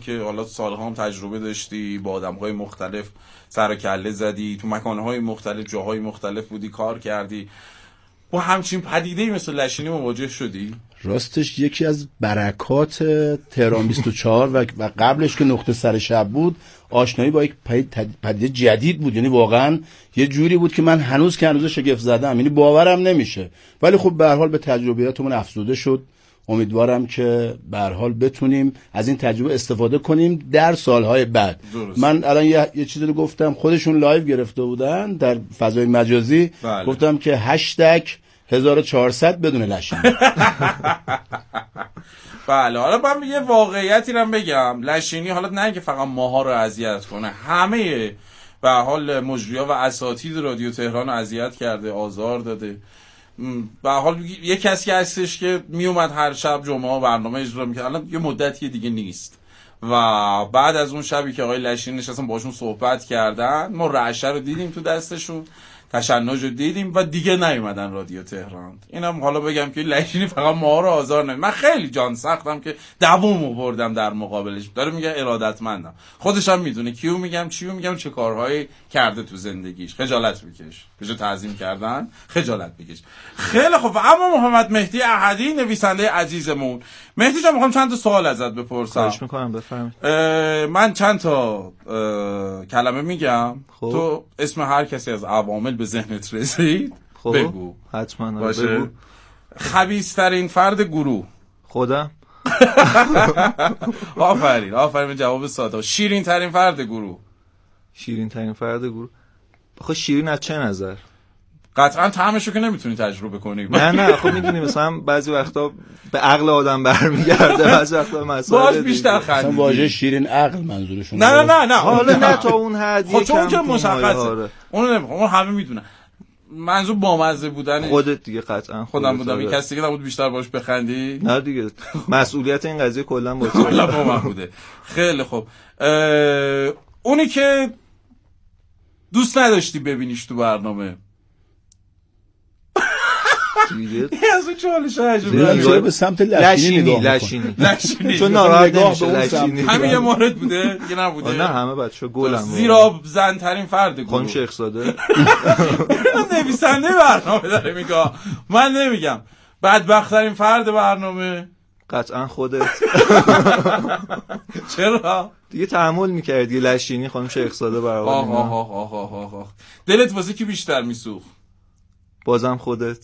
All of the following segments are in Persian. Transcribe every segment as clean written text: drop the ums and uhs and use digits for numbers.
که حالا سالها هم تجربه داشتی، با آدم‌های مختلف سر و کله زدی، تو مکان‌های مختلف، جاهای مختلف بودی، کار کردی، با همچین پدیده‌ای مثل لشینی مواجه شدی؟ راستش یکی از برکات تهران 24 و قبلش که نقطه سر شب بود، آشنایی با یک پدیده جدید بود. یعنی واقعا یه جوری بود که من هنوز شگفت زدم، یعنی باورم نمیشه. ولی خب به هر حال به تجربیاتمون افزوده شد. امیدوارم که به هر حال بتونیم از این تجربه استفاده کنیم در سالهای بعد. درست. من الان یه چیزی رو گفتم، خودشون لایو گرفته بودن در فضای مجازی. بله. گفتم که هشتگ 1400 بدون لشینی. بله. حالا من یه واقعیتی رو بگم، لشینی حالا نه که فقط ماها رو اذیت کنه، همه به حال مجری‌ها و اساتید رادیو تهران رو اذیت کرده، آزار داده. به حال یه کسی هستش که میومد هر شب جمعه برنامه اجرا میکرد، الان یه مدتی دیگه نیست. و بعد از اون شبی که آقای لشینی نشستن باشون صحبت کردن، ما رعشه رو دیدیم تو دستشون، تشنج رو دیدیم و دیگه نیومدن رادیو تهران. اینم حالا بگم که لشینی فقط ما رو آزار نمید. من خیلی جان سختم که دووم آوردم در مقابلش. داره میگه ارادتمندم، خودش هم میدونه کیو میگم، چیو میگم، چه کارهایی کرده تو زندگیش. خجالت بکش، بجا تعظیم کردن خجالت بکش. خیلی خوب. اما محمد مهدی احدی، نویسنده عزیزمون، مهدی جان میخوام چند تا سوال ازت بپرسم. خواهش میکنم، بفرمایید. من چند تا کلمه میگم، خوب. تو اسم هر کسی از عوامل به ذهنت رسید بگو. حتما باشه. بگو. خبیث‌ترین فرد گروه. خودم. آفرین جواب ساده. شیرین ترین فرد گروه. شیرین ترین فرد گروه. خب شیرین از چه نظر؟ قطعا طعمشو که نمیتونی تجربه کنی. نه خب میدونی مثلا بعضی وقتا به عقل آدم برمیگرده، بعضی وقتا مسائل باش بیشتر مثلا خندیدی. واژه شیرین عقل منظورشون. نه حالا نه تا اون حد. خب چون که مشخصه اونو نمیخوام، اون همه میدونن. منظور بامزه بودن خودت دیگه. قطعا خودم بودم. این کسی دیگه نبود بیشتر باش بخندی. نه دیگه مسئولیت این قضیه کلا با من بوده. خیلی خوب. اونی که دوست نداشتی ببینیش تو برنامه. از اون چالش عجیبه به سمت لشینی چون ناراحت نمیشه. لشینی همین یه مورد بوده دیگه نبوده. نه همه بچه‌ها گلم. زیرا زن ترین فرد گروه خانم شیخ زاده. نویسنده برنامه داره میگه، من نمیگم. بدبخت ترین فرد برنامه قطعا خودت. چرا؟ دیگه تحمل می‌کردی لشینی خانم شیخ زاده برای آه. دلت واسه کی بیشتر میسوخت؟ بازم خودت.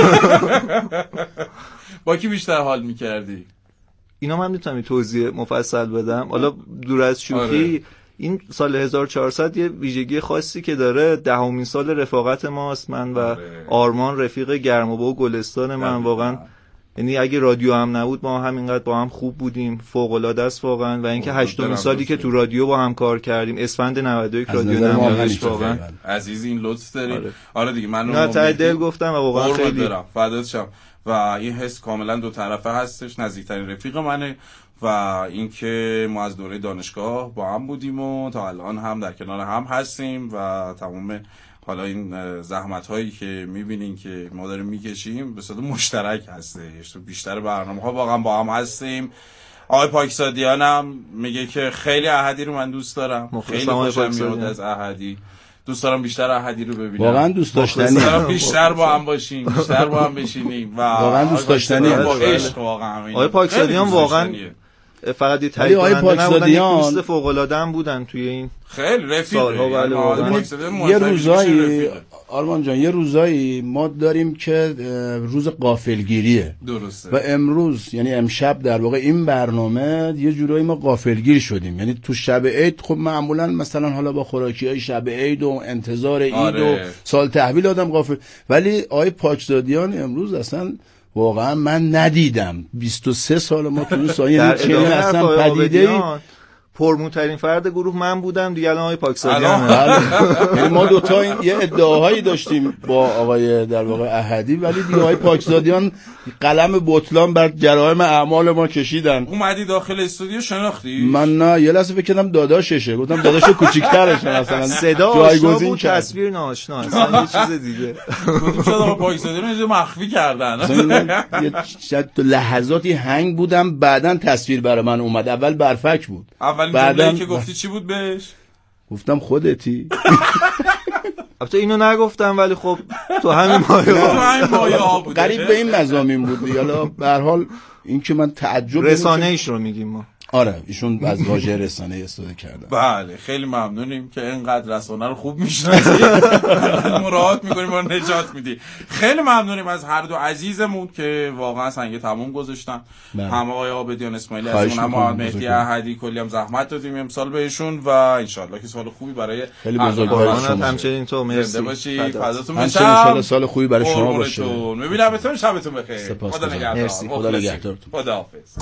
با کی بیشتر حال میکردی؟ اینا من میتونم توضیح مفصل بدم. حالا دور از شوخی، این سال 1400 یه ویژگی خاصی که داره، 10مین سال رفاقت ماست. من و آرمان رفیق گرمابه و گلستان. من واقعا یعنی اگه رادیو هم نبود ما همینقدر با هم خوب بودیم. فوق العاده است واقعا. و اینکه 8مین سالی که تو رادیو با هم کار کردیم، اسفند 91 رادیو نمایش. واقعا عزیز این لطف داری. آره دیگه من نه تا دل گفتم و واقعا خیلی دارم فدات شم. و این حس کاملا دو طرفه هستش. نزدیکترین رفیق منه و اینکه ما از دوره دانشگاه با هم بودیم و تا الان هم در کنار هم هستیم و تمام حالا این زحمت هایی که میبینین که ما داریم میکشیم به صورت مشترک هستش. تو بیشتر برنامه ها واقعا با هم هستیم. آقای پاکزادیان هم میگه که خیلی احدی رو من دوست دارم. خیلی خوشم میاد از احدی. دوست دارم بیشتر احدی رو ببینم. واقعا دوست داشتنی. بیشتر با هم باشیم، بیشتر با هم بشینیم و واقعا دوست داشتنی. آقای پاکزادیان واقعا فقط یه تایید کننده نبودن، یک دوست فوق‌العاده هم بودن توی این خیلی رفیق. یه روزایی آرمان جان، یه روزایی ما داریم که روز غافلگیریه. درسته. و امروز یعنی امشب در واقع این برنامه یه جورایی ما غافلگیر شدیم. یعنی تو شب عید خب معمولا مثلا حالا با خوراکی‌های شب عید و انتظار عید و سال تحویل آدم غافل، ولی آقای پاکزادیان امروز اصلا واقعا من ندیدم. 23 سال ما تو این سایه چنین اصلا پدیده‌ای پرموترین فرد گروه من بودم دیگه. الان آقای پاکزادیان یعنی ما دوتا یه ادعاهایی داشتیم با آقای در واقع احدی، ولی دیگه آقای پاکزادیان قلم بطلان بر جرائم اعمال ما کشیدن. اومدی داخل استودیو شناختی؟ من نه، یه لحظه فکر کردم داداششه، گفتم داداش کوچیک‌ترشه مثلا. صدا آشنا بود، تصویر ناآشنا، اصلا یه چیز دیگه. گفتم شاید آقا پاکزادیان رو مخفی کردن. شاید تو لحظاتی هنگ بودم، بعدن تصویر برای من اومد. اول برفک بود. اولین جمله‌ای که گفتی چی بود بهش؟ گفتم خودتی. البته اینو نگفتم، ولی خب تو همین مایه ها بود. قریب به این مضامین بود. حالا به هر حال این که من تعجب رسانه‌ایش رو میگیم ما. آره ایشون از واژه رسانه استفاده کردن. بله خیلی ممنونیم که اینقدر رسانه رو خوب میشناسی، مراعات میکنیم و نجات میدی. خیلی ممنونیم از هر دو عزیزمون که واقعا سنگ تموم گذاشتن. هم آقای عابدیان اسماعیلی از اون، هم محمد مهدی احدی، کلی هم زحمت دادیم امسال بهشون و ان شاءالله که سال خوبی برای خیلی بزرگواران همچنین تو مرسی باشی. فضاتون بشه. ان شاءالله سال خوبی برای شما باشه. میبینمتون، شبتون بخیر. خدا نگهدار. خدا نگهدارتون. خداحافظ.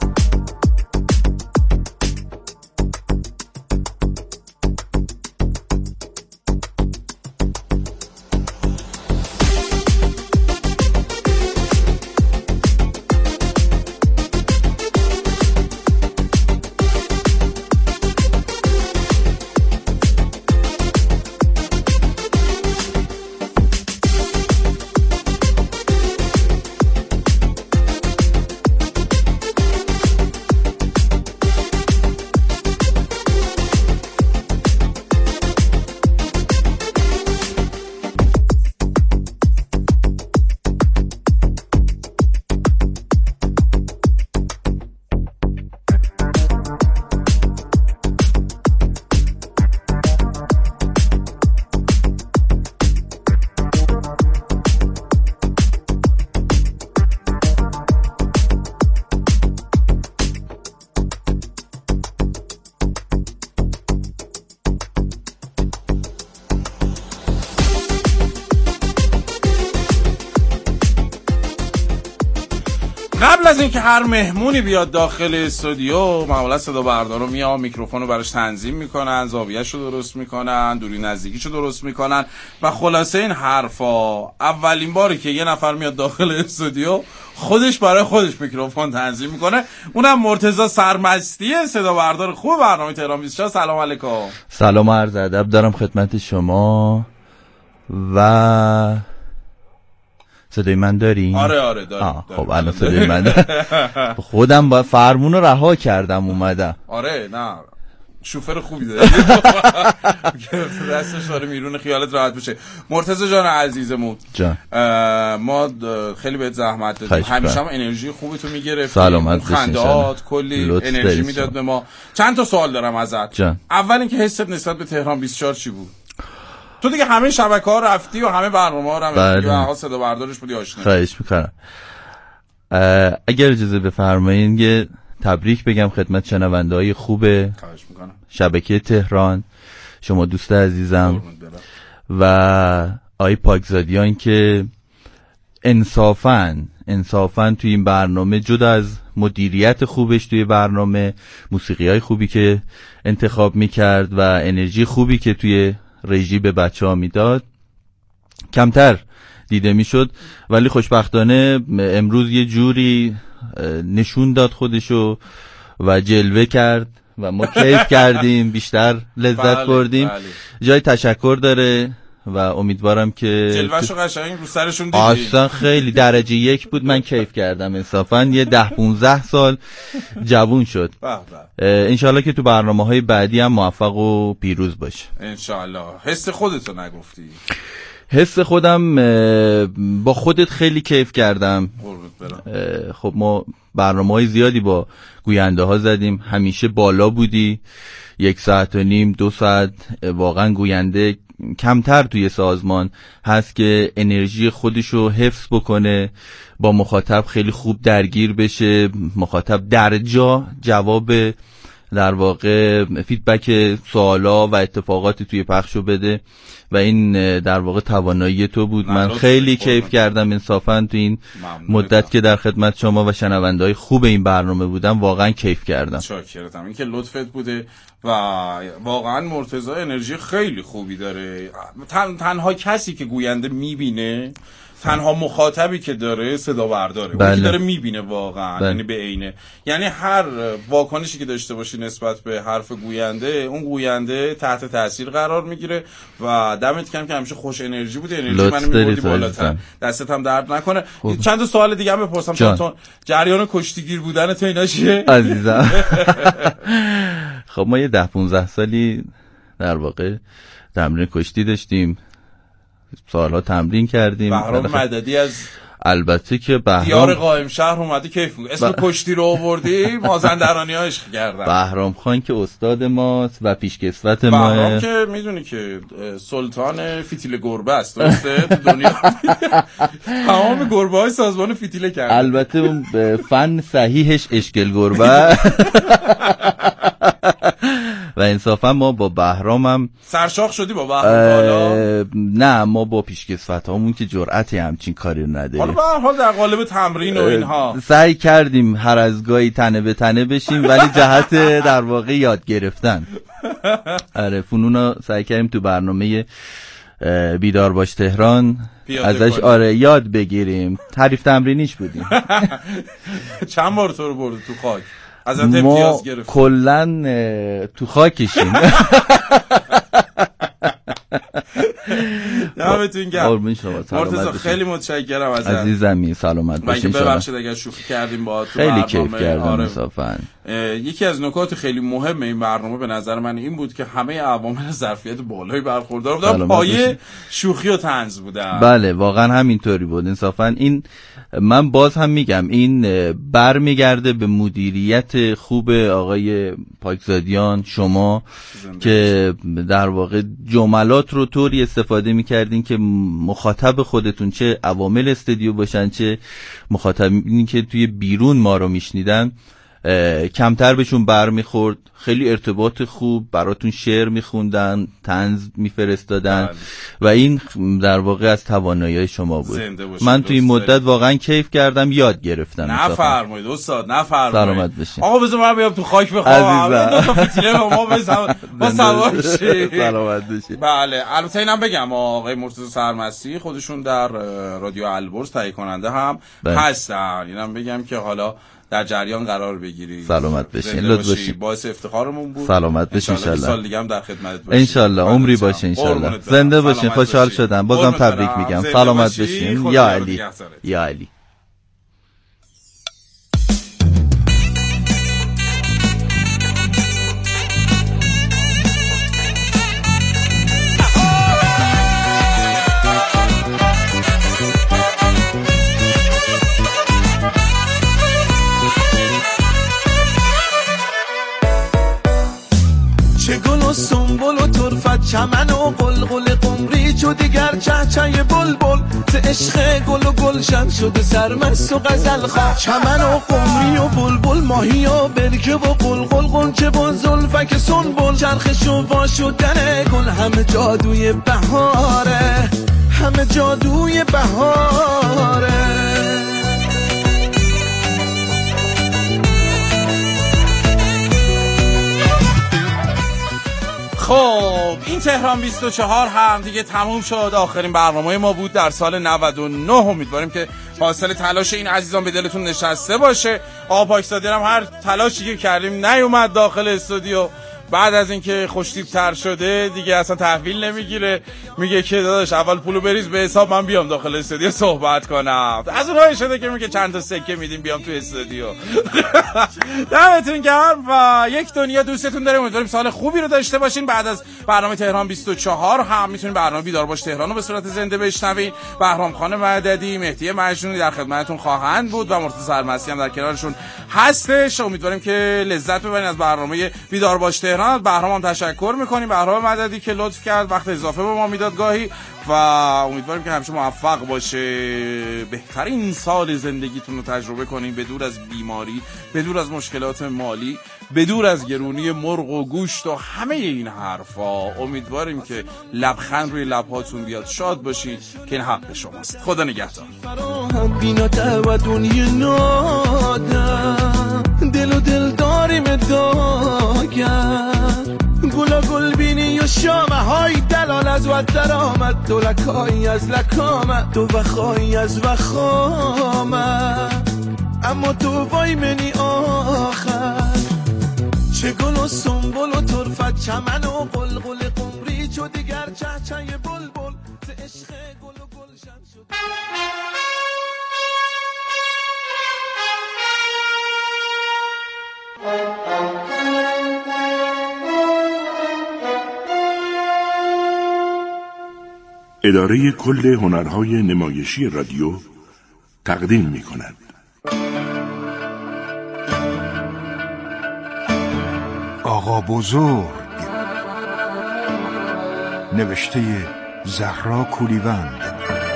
قبل از اینکه هر مهمونی بیاد داخل استودیو، معمولا صدا بردارو میاد، میکروفونو براش تنظیم میکنن، زاویه‌شو درست میکنن، دوری نزدیکیشو درست میکنن و خلاصه این حرفا. اولین باری که یه نفر میاد داخل استودیو خودش برای خودش میکروفون تنظیم میکنه، اونم مرتضی سرمستیه، صدا بردار خوب برنامه تهران 24. سلام علیکم. سلام و عرض ادب دارم خدمت شما. و صدای من داری؟ آره دارم. خب الان صدای من خودم با فرمون رو رها کردم اومدم. آره نه شوفر خوبی داره. دستش داره میرونه، خیالت راحت بشه. مرتضی جان عزیزمون جان، ما خیلی بهت زحمت دادیم، همیشه هم انرژی خوبی تو میگرفتی، سلامت بشین، خندهات کلی انرژی میداد به ما. چند تا سوال دارم ازت. جان. اول اینکه حست نسبت به تهران 24 چی بود؟ تو دیگه همه شبکه‌ها رفتی و همه برنامه‌ها رو هم دیگه آقا صدا بردارش بودی آشنا. خواهش می‌کنم. اگر اجازه بفرمایید که تبریک بگم خدمت شنونده‌های خوب شبکه تهران، شما دوست عزیزم و آقای پاکزادیان که انصافاً توی این برنامه جدا از مدیریت خوبش توی برنامه، موسیقی‌های خوبی که انتخاب می‌کرد و انرژی خوبی که توی رژی به بچه‌ها میداد کمتر دیده میشد، ولی خوشبختانه امروز یه جوری نشون داد خودشو و جلوه کرد و ما کیف کردیم، بیشتر لذت بردیم. جای تشکر داره و امیدوارم که جلوه‌شو قشنگ رو سرشون دیدی. اصلا خیلی درجه یک بود، من کیف کردم انصافا. یه 10-15 سال جوون شد. انشالله که تو برنامه‌های بعدی هم موفق و پیروز باشه انشالله. حس خودتو نگفتی؟ حس خودم با خودت خیلی کیف کردم. خب ما برنامه‌های زیادی با گوینده ها زدیم، همیشه بالا بودی، 1.5 ساعت 2 ساعت. واقعا گوینده کمتر توی سازمان هست که انرژی خودشو حفظ بکنه، با مخاطب خیلی خوب درگیر بشه، مخاطب در جا جواب در واقع فیدبک سوالا و اتفاقاتی توی پخشو بده و این در واقع توانایی تو بود. من خیلی کیف کردم انصافا تو این مدت که در خدمت شما و شنونده‌های خوب این برنامه بودم، واقعا کیف کردم. شاکرتم. این که لطفت بوده و واقعا مرتضی انرژی خیلی خوبی داره. تنها کسی که گوینده میبینه، تنها مخاطبی که داره صدا برداره، اون که داره میبینه واقعا، یعنی به عینه. یعنی هر واکنشی که داشته باشی نسبت به حرف گوینده، اون گوینده تحت تاثیر قرار میگیره و دمت کم که همیشه خوش انرژی بوده، انرژی منو میبردی بالاتر. دستت هم درد نکنه. چند تا سوال دیگه هم بپرسم چون جریان کشتیگیر بودن تو اینا چیه عزیزم؟ خب ما یه 10-15 سالی در واقع تمرین کشتی داشتیم، سالها تمرین کردیم. بهرام مددی از البته که بهرام دیار قائم شهر اومده کیف می‌کنه. اسم کشتی رو آوردی، مازندرانی‌ها عشق کردن. بهرام خان که استاد ماست و پیشکسوت ماه. بهرام که میدونی که سلطان فیتیل گربه است، درسته؟ تو دنیا تمام گربه‌های سازمان فیتیله کرده. البته اون فن صحیحش اشکل گربه. و انصافا ما با بهرام هم سرشاخ شدی با بهرام؟ نه، ما با پیشکسوت هامون که جرأتی همچین کاری رو نداریم. حالا به هر حال در قالب تمرین و اینها سعی کردیم هر از گاهی تنه به تنه بشیم، ولی جهت در واقع یاد گرفتن. آره، فنونا سعی کردیم تو برنامه بیدار باش تهران ازش آره یاد بگیریم. تعریف تمرینیش بودیم. چند بار تو رو برده تو خاک؟ ازت امتیاز گرفت؟ کلن تو خاکشیم. دمتون گرم. مرتضی خیلی متشکرم ازت عزیزم. سلامت باشین. ببخشید اگر شوخی کردیم با تو. خیلی کیف کردم انصافا. یکی از نکات خیلی مهم این برنامه به نظر من این بود که همه عوامل ظرفیت بالایی برخوردار بودن، پایه شوخی و طنز بودن. بله واقعا همینطوری بود انصافا. این من باز هم میگم این برمیگرده به مدیریت خوب آقای پاکزادیان، شما که در واقع جملات رو طوری استفاده میکردین که مخاطب خودتون، چه عوامل استودیو باشن چه مخاطبینی که توی بیرون ما رو میشنیدن، کمتر بهشون برمیخورد. خیلی ارتباط خوب براتون شعر میخوندن، طنز میفرستادن و این در واقع از توانایی شما بود. من توی این مدت واقعا کیف کردم، یاد گرفتم. نفرمایید استاد، نفرمایید. سلامت بشین. آقا بذار من بیام تو خاک بخوام. دو تا فتیله به ما بزن با سوار شی. سلامت بشین. بله، البته اینم بگم آقای مرتضی سرمستی خودشون در رادیو البرز تهیه کننده هم هستن. اینم بگم که حالا در جریان قرار بگیری. سلامت بشین، لطف باشین. باعث افتخارمون بود. سلامت بشین ان شاء الله. سال دیگه هم در خدمتت باشیم. ان شاء الله عمری باشه ان شاء الله. زنده باشین، خوشحال شدم. بازم تبریک میگم. سلامت بشین. یا علی، یا علی. سنبول و طرفت چمن و قلقل قمری چو دیگر چهچه بلبل ز عشق گل و گلشن شده سرمست و غزل خواه. چمن و قمری و بلبل، ماهی و برکه و قلقل، غنچه و زلفک سنبل، چرخش و وا شدن گل، همه جادوی بهاره، همه جادوی بهاره. خب این تهران 24 هم دیگه تموم شد. آخرین برنامه ما بود در سال 99. امیدواریم که حاصل تلاش این عزیزان به دلتون نشسته باشه. آقا پاکزادیان هم هر تلاشی که کردیم نیومد داخل استودیو. بعد از اینکه خوشتیپ تر شده دیگه اصلا تحویل نمیگیره، میگه که داداش اول پولو بریز به حساب، من بیام داخل استودیو صحبت کنم. از اونهایی شده که میگه چند تا سکه میدیم بیام تو استودیو. دمتون گرم و یک دنیا دوستتون داریم. امیدواریم سال خوبی رو داشته باشین. بعد از برنامه تهران 24 هم میتونین برنامه بیدار باش تهران رو به صورت زنده بشنوین. بهرام خان مددی، مهدی مجنونی در خدمتتون خواهند بود و مرتضی سرمستی هم در کنارشون هستش. امیدواریم که لذت ببرین از برنامه بیدار باش تهران. تهران. بهرام هم تشکر میکنیم، بهرام مددی که لطف کرد وقت اضافه به ما میداد گاهی و امیدواریم که همیشه موفق باشه. بهترین سال زندگیتون رو تجربه کنین، بدور از بیماری، بدور از مشکلات مالی، بدور از گرونی مرغ و گوشت و همه این حرفا. امیدواریم که لبخند روی لبهاتون بیاد، شاد باشین که این حق شماست. خدا نگهدار. دل و دل داریم داگر گلا گل بینی و شامه های دلال از و درآمد دو لکایی از لکامت دو وخایی از وخامت اما تو وای منی آخر چه گل و سنبل و طرفت چمن و قلقل قمری چو دیگر چهچه بلبل ز عشق گل و گلشن شد. اداره کل هنرهای نمایشی رادیو تقدیم می کند. آقا بزرگ، نوشته زهرا کولیوند.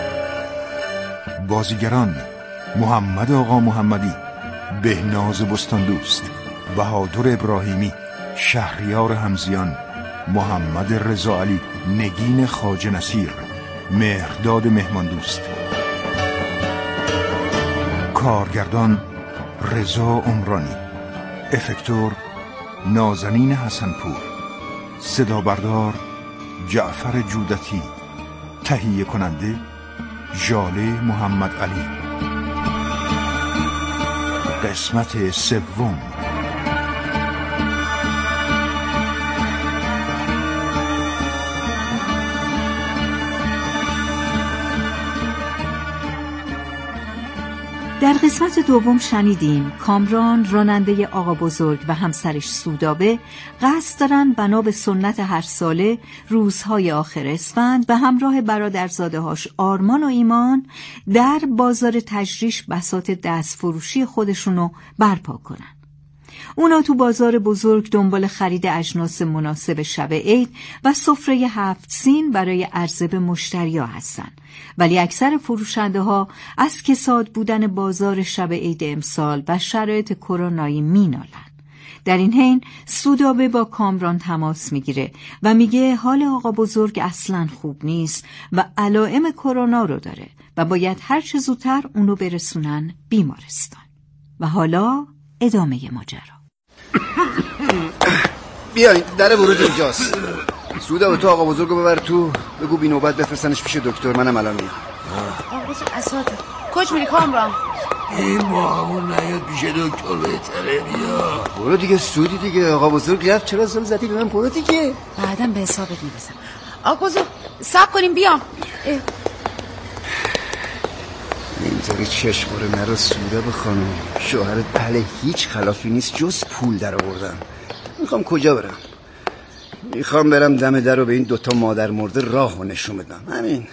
بازیگران: محمد آقا محمدی، بهناز بستاندوست، بهادر ابراهیمی، شهریار همزیان، محمد رضا علی، نگین خواجه نصیر، مهرداد مهماندوست. کارگردان: رضا عمرانی، افکتور: نازنین حسنپور، صدا بردار: جعفر جودتی، تهیه کننده: ژاله محمد علی. قسمت سوم. در قسمت دوم شنیدیم کامران راننده آقا بزرگ و همسرش سودابه قصد دارن بنا به سنت هر ساله روزهای آخر اسفند به همراه برادرزاده‌هاش آرمان و ایمان در بازار تجریش بساط دست فروشی خودشونو برپا کنن. اونا تو بازار بزرگ دنبال خرید اجناس مناسب شب عید و سفره 7 سین برای عرضه به مشتریا هستن، ولی اکثر فروشنده ها از کساد بودن بازار شب عید امسال و شرایط کرونایی مینالن. در این حین سودابه با کامران تماس میگیره و میگه حال آقا بزرگ اصلاً خوب نیست و علائم کرونا رو داره و باید هر چه زودتر اونو برسونن بیمارستان. و حالا ادامه ماجرا. بیاین، در ورود اینجاست. سودا تو آقا بزرگو ببر تو، بگو بی نوبت بفرستنش پیش دکتر. منم الان میام. آقا بزرگ اسات کج میری کامران؟ این با همون نیاد پیش دکتر بهتره. بیا برو دیگه سودی دیگه. آقا بزرگ رفت، چرا زل زدی به من؟ برو دیگه. بعدم به حسابت میرسم. آقا بزرگ صبر کنیم بیام. اینطوری چشم رو نرو سودا بخوانم. شوهرت بله هیچ خلافی نیست جز پول در آوردن. میخوام کجا برم؟ میخوام برم دم در رو به این دوتا مادر مرده راهو نشون بدم. همین.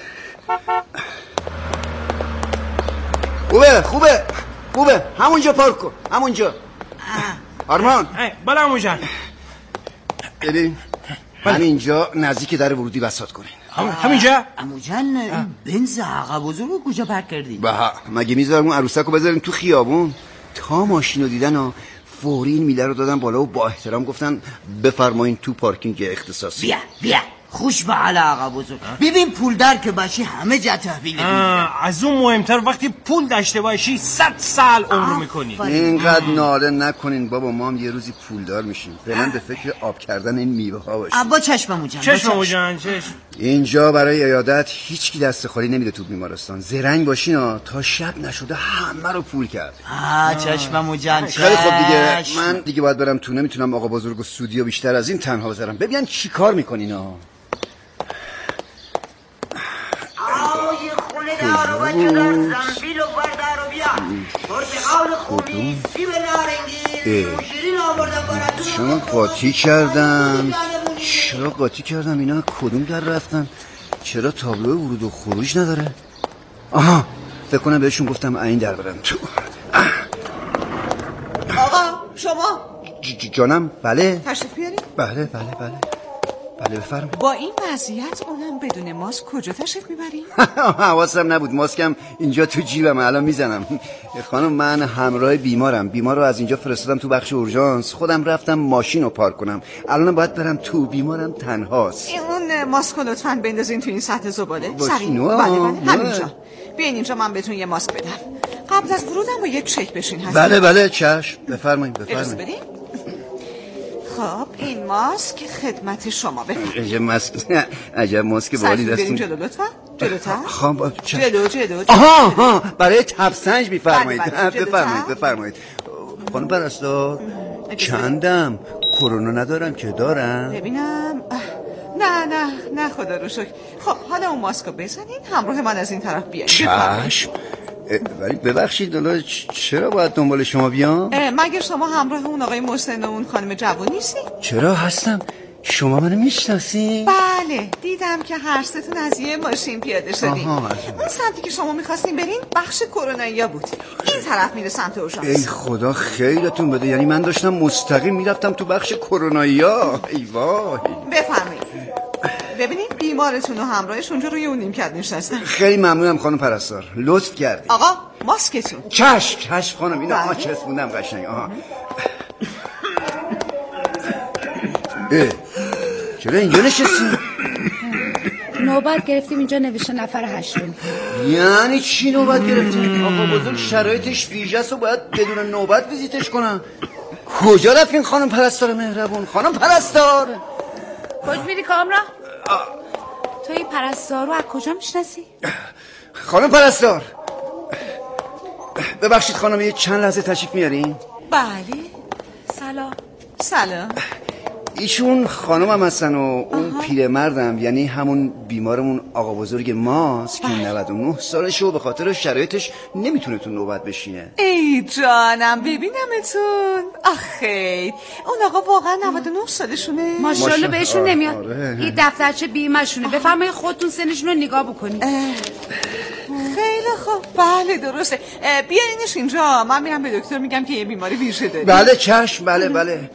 خوبه همونجا پارک کن. همونجا. آرمان بله عمو جان. ببین همینجا نزدیک در ورودی بساط کنین. همینجا؟ عمو جان بنز آقا بزرگو کجا پارک کردی؟ مگه میذارم اون عروسکو بذاریم تو خیابون؟ تا ماشینو دیدن ها فوری این میله رو دادن بالا و با احترام گفتن بفرمایین تو پارکینگ اختصاصی. بیا خوش به حال آقا بزرگ. ببین پول در که باشی همه جا تحویل میدی. از اون مهمتر وقتی پول داشته باشی 100 سال عمر میکنی. اینقدر ناله نکنین بابا، ما هم یه روزی پولدار میشیم. فعلا به فکر آب کردن این میوه ها باشیم. با چشممو جان. اینجا برای عیادت هیچکی دست خالی نمیده تو بیمارستان. زرنگ باشین ها، تا شب نشده همه رو پول کرد. چشممو جان. خیلی خوب دیگه، من دیگه باید برم تو. نمیتونم آقا بزرگ و سودیو بیشتر از این تنها بذارم. ببین چی کار میکنین ها. دارو و چقدر زنبیل و بردارو بیا پرتقال خوبی سیب نارنگی شیرین آوردم براتون. شما قاطی کردم. چرا قاطی کردم؟ اینا کدوم در رفتن؟ چرا تابلو ورود و خروج نداره؟ آها فکر کنم بهشون گفتم این در برن تو. آقا شما جانم. بله تشریف بیارین. بله بفرمایید. با این وضعیت اونم بدون ماسک کجا تشریف میبرین؟ حواسم نبود، ماسکم اینجا تو جیبم، الان میزنم. خانم من همراه بیمار رو از اینجا فرستادم تو بخش اورژانس، خودم رفتم ماشین رو پارک کنم، الان باید برم تو، بیمارم تنهاست. اون ماسک رو لطفاً بندازین تو این سطح زباله. سریع. بله همینجا. بیاین اینجا من بهتون یه ماسک بدم. قبل از ورودم با یه چک بشین. بله چشم. بفرمایید. خب این ماسک خدمت شما. بفرمایید. عجب ماسک بالی دستون. جلو لطفا. جلوتر. خب جلو. آها برای تبسنج میفرمایید. بفرمایید. خانم پرستار چندم؟ کرونا ندارم که دارم؟ ببینم. نه خدا رو شکر. خب حالا اون ماسکو بزنین، همراه من از این طرف بیاین. چشم. ولی ببخشید دالا چرا باید دنبال شما بیام؟ مگر شما همراه اون آقای محسن و اون خانم جوان نیستی؟ چرا هستم. شما منو میشناسی؟ بله دیدم که هر ستون از یه ماشین پیاده شدین. اون سمتی که شما میخواستین برین بخش کرونایی بود. این طرف میره سمت اورژانس. ای خدا خیرتون بده، یعنی من داشتم مستقیم میرفتم تو بخش کرونایی. ای وای. بفرمایید. ببینید بیمارتون و همراهش اونجا روی اون نیمکت نشستن. خیلی ممنونم خانم پرستار، لطف کردید. آقا ماسکتون. چشم خانم، اینا چسبوندم قشنگ. چرا اینجا نشستیم؟ نوبت گرفتیم اینجا نوشته نفر 8. یعنی چی نوبت گرفتیم؟ آقا بزرگ شرایطش ویژه است و باید بدون نوبت ویزیتش کنم. کجا رفتین خانم پرستار مهربون؟ خانم پرستار کجا میری کامران؟ تو این پرستار رو از کجا میشناسی؟ خانم پرستار ببخشید خانم، یه چند لحظه تشریف میارین؟ بله. سلام. ایشون خانمم هستن و اون پیرمردم، یعنی همون بیمارمون آقا بزرگ ماست که 99 سالشه و به خاطر شرایطش نمیتونه تو نوبت بشینه. ای جانم ببینمتون. آخه اون آقا واقعا 99 سالشونه؟ ماشاءالله بهشون نمیاد. این دفترچه بیمه‌شونه. بفرمایید خودتون سنشون رو نگاه بکنید. خیلی خوب. بله درسته. بیارینش اینجا، من میرم به دکتر میگم که یه بیماری ویژه داره. بله چشم. بله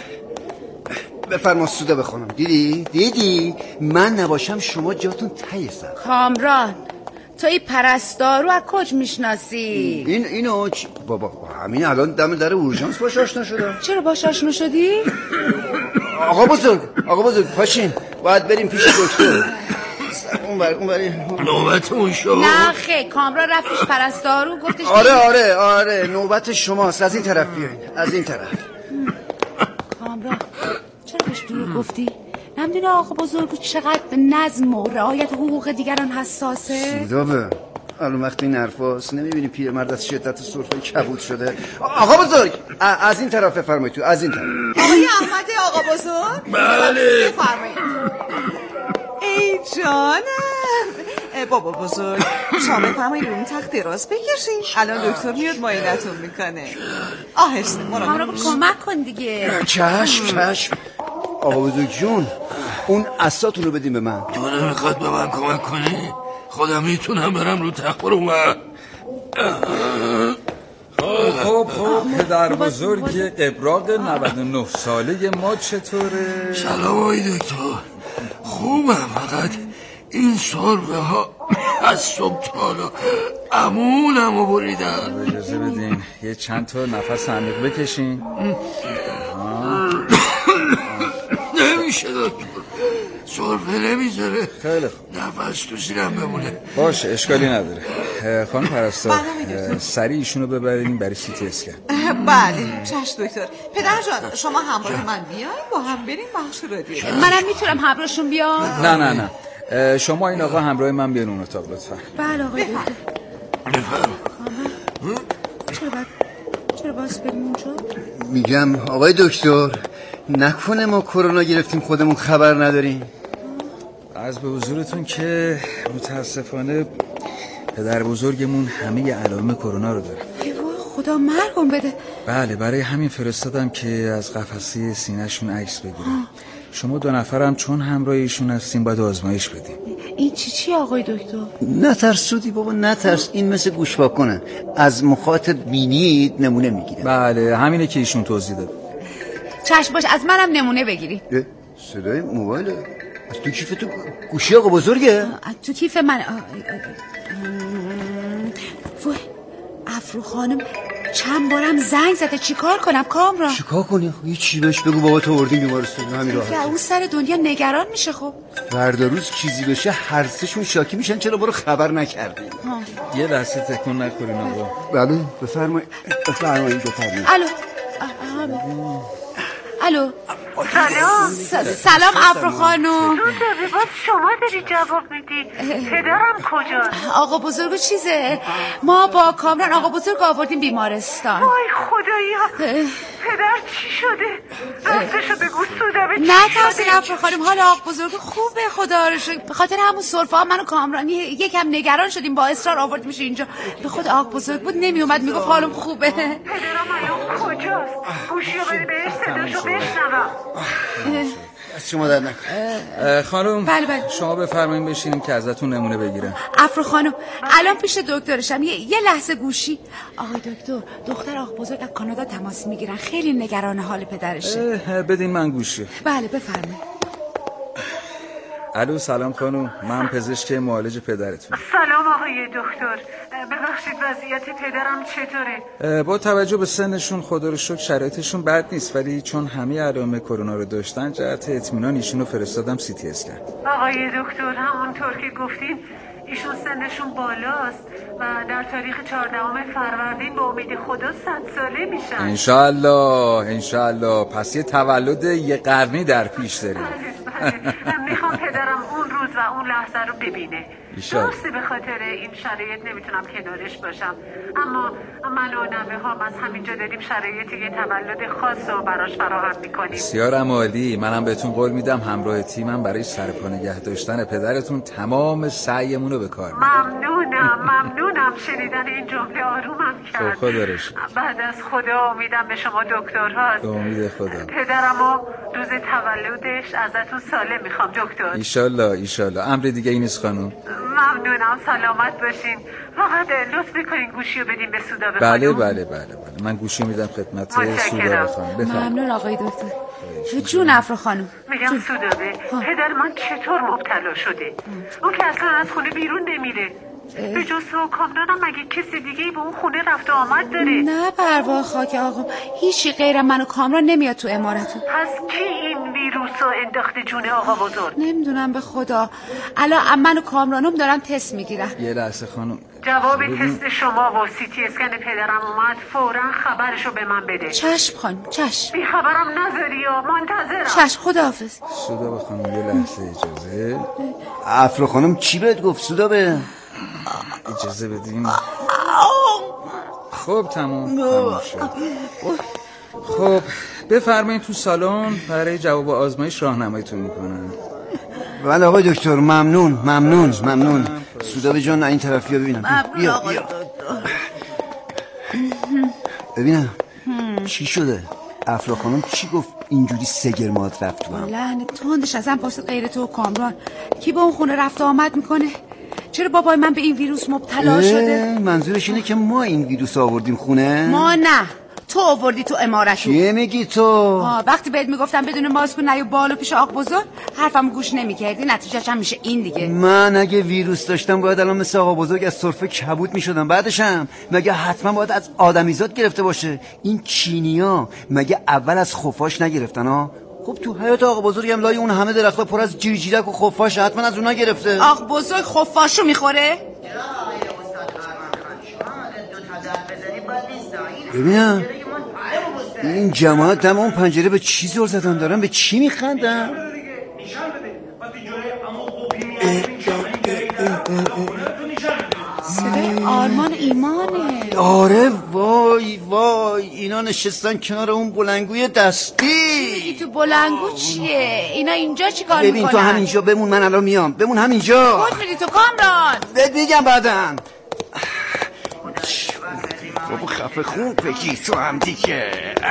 بفرما سوده بخونم. دیدی من نباشم شما جاتون ته سر. کامران تو این پرستار رو از کجا میشناسی؟ اینو بابا همین الان دم در اورژانس باش آشنا شدم. چرا باش آشنا شدی؟ آقا بزرگ پاشین، باید بریم پیش دکتر. اون بری نوبتمون شد. نه خیلی کامران رفتش پرستار رو گفتش. آره نوبت شماست. از این طرف بیاین، از این طرف. کامران چرا بهش دروغ گفتی؟ نمیدونی آقا بزرگ چقدر به نظم و رعایت حقوق دیگران حساسه؟ سودابه الان وقتی این حرفاست نمیبینی پیرمرد از شدت سرفه کبود شده. آقا بزرگ از این طرف بفرمایید، تو از این طرف. آقای احمد آقا بزرگ. بله بفرمایید. ای جانم بابا بزرگ، شما بفرمایید اون تخت دراز بکشین، الان دکتر میاد معاینتون میکنه. آهسته مراقب کمک کن دیگه. چشم. آقا بزرگ جون اون عصاتون رو بدین به من. تو نمیخواد به من کمک کنی؟ خودم میتونم برم رو تخت برو. خب پدر بزرگ قبراق 99 ساله ما چطوره؟ سلام آقای دکتر، خوبم، فقط این سرفه ها از صبح تا حالا امونم رو بریدن. اجازه بدین یه چند تا نفس عمیق بکشین. نمیشه دکتر، سرفه نمیذاره. خیلی خوب، نفس تو سینم بمونه. باشه اشکالی نداره. خانم پرستار سریع ایشونو ببرین برای سی تی اسکن. بله چشم دکتر. پدر جان شما همراه من بیاین با هم بریم بخش رادیو. منم میتونم همراهشون بیام؟ نه شما این آقا همراه من بیان اون اتاق لطفا. بله آقای دکتر. چرا باز بریم اونجا؟ میگم آقای دکتر نکنه ما کرونا گرفتیم خودمون خبر نداریم. از به حضورتون که متاسفانه پدر بزرگمون همه علائم کرونا رو داره. خدا مرگم بده. بله برای همین فرستادم که از قفسه سینه‌شون عکس بگیرم. شما 2 نفرم چون همراه ایشون هستین باید آزمایش بدیم. این چی آقای دکتر؟ نترسودی بابا نترس، این مثل گوش واکنه، از مخاطب بینید نمونه میگیره. بله همینه که ایشون توضیح داد. چشم باش، از منم نمونه بگیری. صدای موبایل از تو کیف تو گوشی آقا بزرگه؟ تو کیف من. وای افرو خانم چند بارم زنگ زده، چیکار کنم کامران؟ چیکار کنی؟ یه چی بهش بگو بابا تو آوردیم بیمارستان، همین راحت. اون سر دنیا نگران میشه. خب فردا روز چیزی بشه هر سهشون شاکی میشن چرا برو خبر نکردی؟ یه لحظه تکون نکنین آقا. بله بفرمایید بفرمایید. الو سلام افرو خانم. باز شما داری جواب میدی؟ پدرم کجاست؟ آقا بزرگو چیزه؟ ما با کامران آقا بزرگ آوردیم بیمارستان. وای خدایا پدر چی شده؟ راستشو بگو سودابه چی شده؟ نه ترسین افرو خانم، حال آقا بزرگ خوبه خدا رو شکر. به خاطر همون سرفه ها من و کامران یکم نگران شدیم، با اصرار آوردیمش اینجا. به خود آقا بزرگ بود نمیومد، میگفت حالم خوبه. پدرم الان کجاست؟ گوشیو بده بهش صداشو بشنوم. از شما در نکن خانم. بله. شما بفرمایید بشینیم که ازتون نمونه بگیرم. افرو خانم الان پیش دکترشم. یه لحظه گوشی. آقای دکتر، دختر آقا بزرگ از کانادا تماس میگیرن، خیلی نگران حال پدرشه. بدین من گوشی. بله بفرمایید. الو سلام خانم، من پزشک معالج پدرتون. سلام آقای دکتر، ببخشید وضعیت پدرم چطوره؟ با توجه به سنشون خدا رو شکر شرایطشون بد نیست، ولی چون همه علائم کرونا رو داشتن جهت اطمینان ایشونو فرستادم سی تی اسکن. آقای دکتر همونطور که گفتین ایشون سنشون بالاست و در تاریخ 14 فروردین به امید خدا 100 ساله میشن. انشالله. پس یه تولد یه قرنی در پیش داریم. میخوام پدرم اون روز و اون لحظه رو ببینه. درسته به خاطر این شرایط نمیتونم کنارش باشم، اما من و نمه هم از همینجا داریم شرایط یه تولد خاص رو براش فراهم میکنیم. بسیارم عالی. منم بهتون قول میدم همراه تیمم برای سرپا نگه داشتن پدرتون تمام سعیمون رو به کار میگیرم. ممنونم. شنیدن این جمله آرومم کرد. خدا رش. بعد از خدا امیدم به شما دکتر هست. امید خدا. پدرمو روز تولدش ازتون سالم میخوام دکتر. ایشالله. امر دیگه این نیست خانم. ممنونم، سلامت باشین. فقط لطف میکنین گوشیو بدین به سودابه خانم. بله. من گوشی میدم خدمت سودابه خانم. ممنون آقای دکتر. جون افرو خانم. میگم سودابه پدر من چطور مبتلا شده؟ اون که اصلا از خونه بیرون نمیره. به جز تو کامرانم مگه کسی دیگه به اون خونه رفت و آمد داره؟ نه پروا خاک آقا، هیچی غیر من و کامران نمیاد تو عمارتون. پس کی این ویروس رو انداخته جون آقا بزرگ؟ نمیدونم به خدا. الان من و کامرانم دارن تست میگیرن. یه لحظه خانم. جواب تست شما و سی تی اسکن پدرم اومد، فوراً خبرشو به من بده. چشم خانم چشم. بی خبرم نذاری یا منتظرم. چشم خداحافظ. سودابه خانم یه لحظه اجازه. افرو خانم چی بهت گفت سودابه؟ اجازه بدیم. خب تمام شد. خب بفرمایید تو سالن، برای جواب آزمایش راهنماییتون میکنن. بله آقای دکتر. ممنون. سودابه جان این طرفی ها ببینم. بیا ببینم چی شده. افرا خانم چی گفت اینجوری سگرمات رفت تو هم؟ لعنت تندش ازم پاسه غیر تو و کامران. کی به اون خونه رفت و آمد میکنه؟ چرا بابای من به این ویروس مبتلا شده؟ منظورش اینه که ما این ویروس آوردیم خونه؟ ما نه، تو آوردی تو عمارت. چیه میگی تو؟ وقتی بهت میگفتم بدون ماسک نیو بالا پیش آق بزرگ حرفم گوش نمیکردی، نتیجهش هم میشه این دیگه. من اگه ویروس داشتم باید الان مثل آقا بزرگ از سرفه کبود میشدم. بعدشم مگه حتما باید از آدمیزاد گرفته باشه؟ این چینیا مگه اول از خفاش نگرفتن ها؟ خب تو حیات آقا بزرگ هم لای اون همه درخت‌ها پر از جیرجیرک و خفاش، حتما از اونا گرفته. آقا بزرگ خفاشو میخوره؟ ببینم این جماعت دم اون پنجره به چی زل زدن، دارن به چی میخندن؟ صدای آرمان ایمانه. آره وای اینا نشستن کنار اون بلنگوی دستی. تو بلنگو چیه؟ اینا اینجا چی کار میکنن؟ ببین تو همینجا بمون، من الان میام. بمون همینجا. خود میری تو کامران. بهت میگم بعدن. بابا خفه خون بگی تو هم دیگه.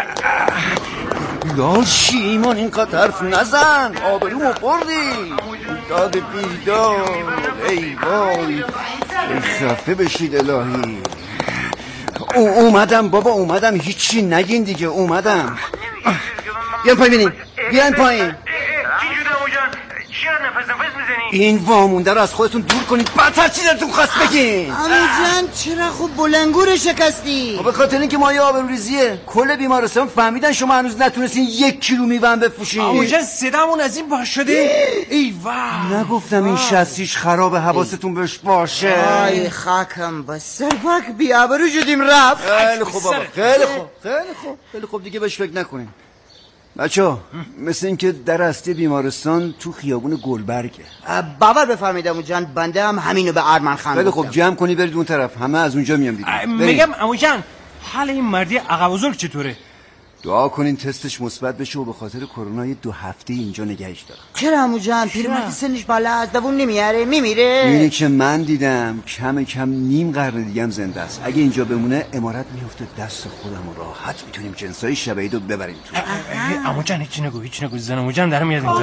لاشی ایمان اینقدر حرف نزن، آبرومو بردی. داد بیداد ای وای. خفه بشید الهی. اومدم بابا، اومدم. هیچی نگین دیگه. اومدم. بیان پایین بینیم، بیان پایین. چی شده عمو جان؟ چی نفس میزنی؟ این وامونده رو از خودتون دور کنید، بدتر چی دلتون خواست بگین. عمو جان چرا خوب بلنگور شکستی؟ به خاطر اینکه مایه آبروریزیه. کل بیمارستان فهمیدن شما هنوز نتونستین 1 کیلو میوه بفروشین. عمو جان صدامون از این باش شده. ای وای نگفتم این شستیش خرابه، حواستون بهش باشه. آی خاکم بس سرپاک بی آبرو شدیم رفت. خیلی خوب بابا، خیلی خوب، خیلی خوب دیگه بهش فکر نکنین. بچه‌ها مثل اینکه در اصلی بیمارستان تو خیابون گلبرگه. باور بفرمایید عمو جان، بنده هم همینو به ارمن خان خیلی خوب جمع کنی برید اون طرف، همه از اونجا میام دیگه. میگم عمو جان حال این مردی عقب بزرگ چطوره؟ دعا کنین تستش مثبت بشه و به خاطر کرونا 2 هفته اینجا نگهش دارم. چرا عمو جان؟ پیرمرد سنش بالا از دووم نمیاره، میمیره. اینی که من دیدم کم کم نیم قرن دیگه هم زنده است. اگه اینجا بمونه امارت میفته دست خودم و راحت میتونیم جنسای شبهی رو ببریم تو. عمو جان هیچ نگو زن عمو جان داره میاد اینجا.